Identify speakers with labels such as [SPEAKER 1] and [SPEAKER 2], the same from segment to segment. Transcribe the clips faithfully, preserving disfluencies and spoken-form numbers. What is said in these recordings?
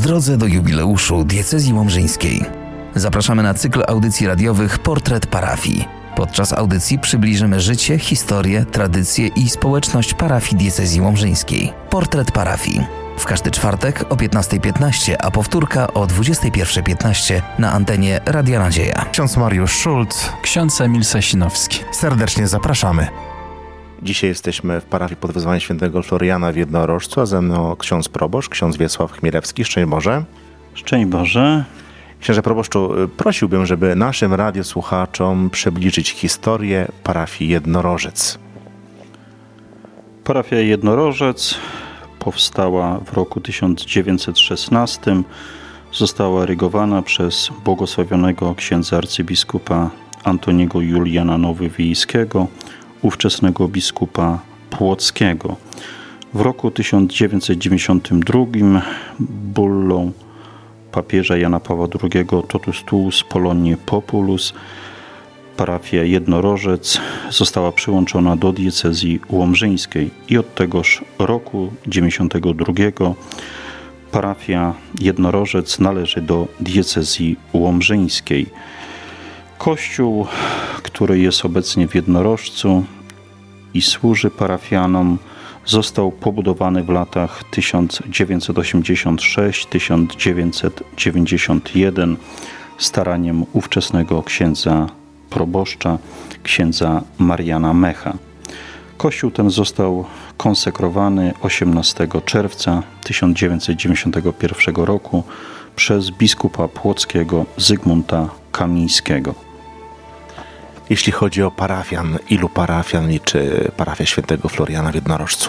[SPEAKER 1] drodze do jubileuszu diecezji łomżyńskiej. Zapraszamy na cykl audycji radiowych Portret Parafii. Podczas audycji przybliżymy życie, historię, tradycje i społeczność parafii diecezji łomżyńskiej. Portret Parafii. W każdy czwartek o piętnasta piętnaście, a powtórka o dwudziesta pierwsza piętnaście na antenie Radia Nadzieja.
[SPEAKER 2] Ksiądz Mariusz Szulc,
[SPEAKER 3] ksiądz Emil Sasinowski.
[SPEAKER 2] Serdecznie zapraszamy.
[SPEAKER 4] Dzisiaj jesteśmy w parafii pod wezwaniem świętego Floriana w Jednorożcu, a ze mną ksiądz proboszcz, ksiądz Wiesław Chmielewski. Szczęść Boże.
[SPEAKER 5] Szczęść Boże.
[SPEAKER 4] Księże proboszczu, prosiłbym, żeby naszym radiosłuchaczom przybliżyć historię parafii Jednorożec.
[SPEAKER 5] Parafia Jednorożec powstała w roku tysiąc dziewięćset szesnastym. Została erygowana przez błogosławionego księdza arcybiskupa Antoniego Juliana Nowowiejskiego, ówczesnego biskupa płockiego. W roku tysiąc dziewięćset dziewięćdziesiątym drugim bullą papieża Jana Pawła drugiego Totus Tuus Poloniae Populus parafia Jednorożec została przyłączona do diecezji łomżyńskiej i od tegoż roku dziewięćdziesiątego drugiego parafia Jednorożec należy do diecezji łomżyńskiej. Kościół, który jest obecnie w Jednorożcu i służy parafianom, został pobudowany w latach tysiąc dziewięćset osiemdziesiąt sześć do tysiąc dziewięćset dziewięćdziesiąt jeden staraniem ówczesnego księdza proboszcza, księdza Mariana Mecha. Kościół ten został konsekrowany osiemnastego czerwca tysiąc dziewięćset dziewięćdziesiątego pierwszego roku przez biskupa płockiego Zygmunta Kamińskiego.
[SPEAKER 4] Jeśli chodzi o parafian, ilu parafian liczy parafia świętego Floriana w Jednorożcu?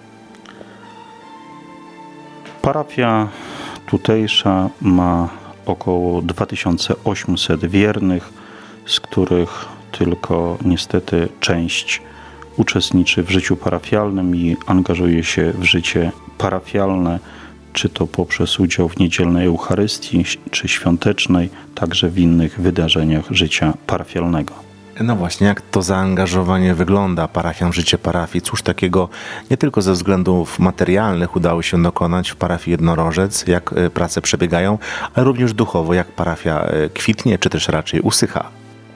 [SPEAKER 5] Parafia tutejsza ma około dwa tysiące osiemset wiernych, z których tylko niestety część uczestniczy w życiu parafialnym i angażuje się w życie parafialne, czy to poprzez udział w niedzielnej Eucharystii, czy świątecznej, także w innych wydarzeniach życia parafialnego.
[SPEAKER 4] No właśnie, jak to zaangażowanie wygląda parafian w życie parafii? Cóż takiego nie tylko ze względów materialnych udało się dokonać w parafii Jednorożec, jak prace przebiegają, ale również duchowo, jak parafia kwitnie, czy też raczej usycha?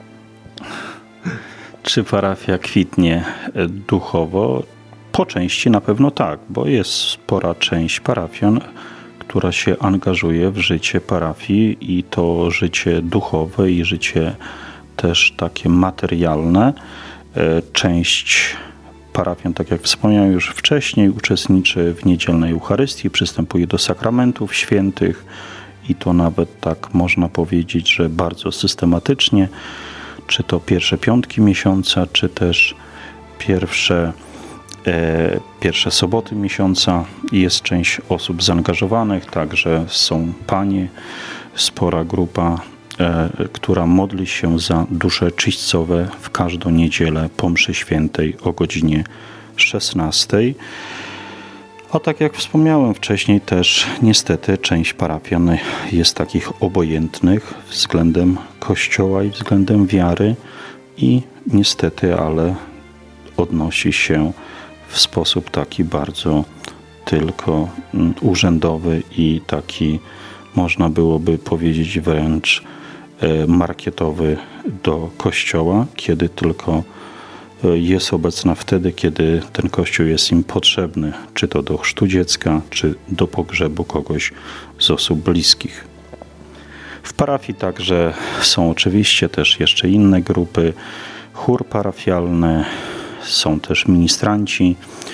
[SPEAKER 5] Czy parafia kwitnie duchowo? Po części na pewno tak, bo jest spora część parafian, która się angażuje w życie parafii i to życie duchowe i życie też takie materialne. Część parafian, tak jak wspomniałem już wcześniej, uczestniczy w niedzielnej Eucharystii, przystępuje do sakramentów świętych i to nawet tak można powiedzieć, że bardzo systematycznie, czy to pierwsze piątki miesiąca, czy też pierwsze, e, pierwsze soboty miesiąca. Jest część osób zaangażowanych, także są panie, spora grupa, e, która modli się za dusze czyśćcowe w każdą niedzielę po mszy świętej o godzinie szesnastej. A tak jak wspomniałem wcześniej, też niestety część parafian jest takich obojętnych względem Kościoła i względem wiary i niestety, ale odnosi się w sposób taki bardzo tylko urzędowy i taki, można byłoby powiedzieć, wręcz marketowy do Kościoła, kiedy tylko jest obecna wtedy, kiedy ten Kościół jest im potrzebny, czy to do chrztu dziecka, czy do pogrzebu kogoś z osób bliskich. W parafii także są oczywiście też jeszcze inne grupy, chór parafialny, są też ministranci.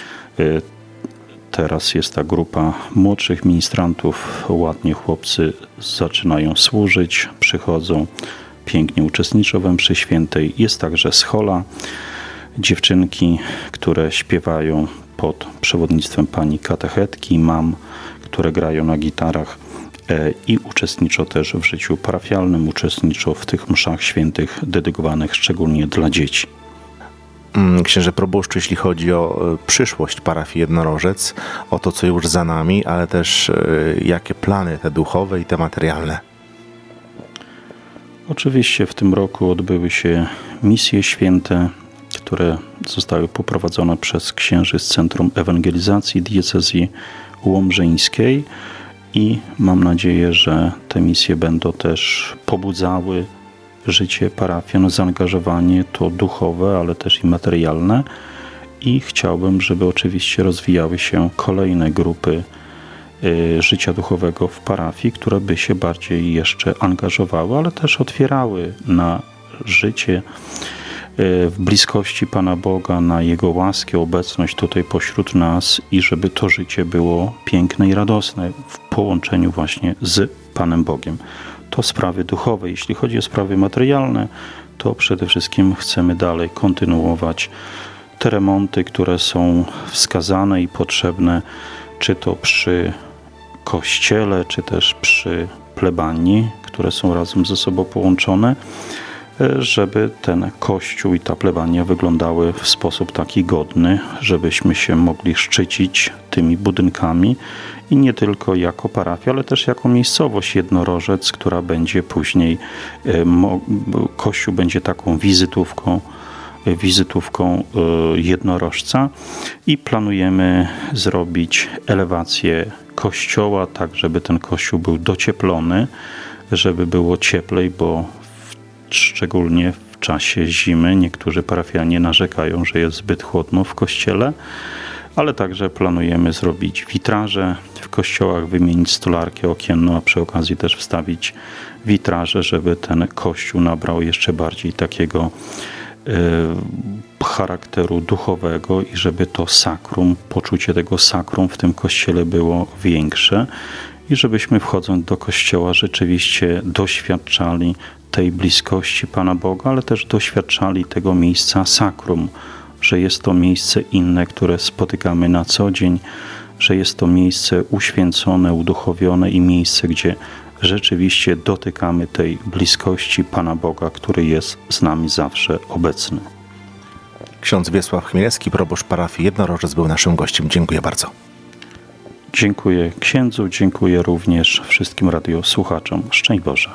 [SPEAKER 5] Teraz jest ta grupa młodszych ministrantów, ładnie chłopcy zaczynają służyć, przychodzą, pięknie uczestniczą we mszy świętej. Jest także schola, dziewczynki, które śpiewają pod przewodnictwem pani katechetki, mam, które grają na gitarach i uczestniczą też w życiu parafialnym, uczestniczą w tych mszach świętych dedykowanych szczególnie dla dzieci.
[SPEAKER 4] Księże proboszczu, jeśli chodzi o przyszłość parafii Jednorożec, o to, co już za nami, ale też jakie plany te duchowe i te materialne?
[SPEAKER 5] Oczywiście w tym roku odbyły się misje święte, które zostały poprowadzone przez księży z Centrum Ewangelizacji Diecezji Łomżyńskiej i mam nadzieję, że te misje będą też pobudzały życie parafian, zaangażowanie to duchowe, ale też i materialne. I chciałbym, żeby oczywiście rozwijały się kolejne grupy y, życia duchowego w parafii, które by się bardziej jeszcze angażowały, ale też otwierały na życie w bliskości Pana Boga, na Jego łaskę, obecność tutaj pośród nas i żeby to życie było piękne i radosne w połączeniu właśnie z Panem Bogiem. To sprawy duchowe. Jeśli chodzi o sprawy materialne, to przede wszystkim chcemy dalej kontynuować te remonty, które są wskazane i potrzebne, czy to przy kościele, czy też przy plebanii, które są razem ze sobą połączone, żeby ten kościół i ta plebania wyglądały w sposób taki godny, żebyśmy się mogli szczycić tymi budynkami i nie tylko jako parafia, ale też jako miejscowość Jednorożec, która będzie później, kościół będzie taką wizytówką, wizytówką Jednorożca i planujemy zrobić elewację kościoła, tak żeby ten kościół był docieplony, żeby było cieplej, bo szczególnie w czasie zimy niektórzy parafianie narzekają, że jest zbyt chłodno w kościele, ale także planujemy zrobić witraże w kościołach, wymienić stolarkę okienną, a przy okazji też wstawić witraże, żeby ten kościół nabrał jeszcze bardziej takiego y, charakteru duchowego i żeby to sakrum, poczucie tego sakrum w tym kościele było większe i żebyśmy wchodząc do kościoła rzeczywiście doświadczali tej bliskości Pana Boga, ale też doświadczali tego miejsca sakrum, że jest to miejsce inne, które spotykamy na co dzień, że jest to miejsce uświęcone, uduchowione i miejsce, gdzie rzeczywiście dotykamy tej bliskości Pana Boga, który jest z nami zawsze obecny.
[SPEAKER 4] Ksiądz Wiesław Chmielewski, proboszcz parafii Jednorożec, był naszym gościem. Dziękuję bardzo.
[SPEAKER 5] Dziękuję księdzu, dziękuję również wszystkim radiosłuchaczom. Szczęść Boże.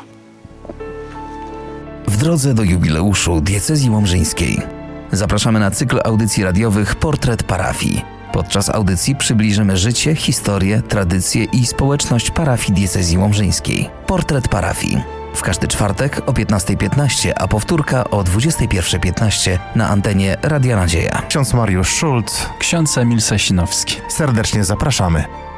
[SPEAKER 1] W drodze do jubileuszu diecezji łomżyńskiej zapraszamy na cykl audycji radiowych Portret Parafii. Podczas audycji przybliżymy życie, historię, tradycje i społeczność parafii diecezji łomżyńskiej. Portret Parafii. W każdy czwartek o piętnasta piętnaście, a powtórka o dwudziesta pierwsza piętnaście na antenie Radia Nadzieja.
[SPEAKER 2] Ksiądz Mariusz Szulc.
[SPEAKER 3] Ksiądz Emil Sasinowski.
[SPEAKER 2] Serdecznie zapraszamy.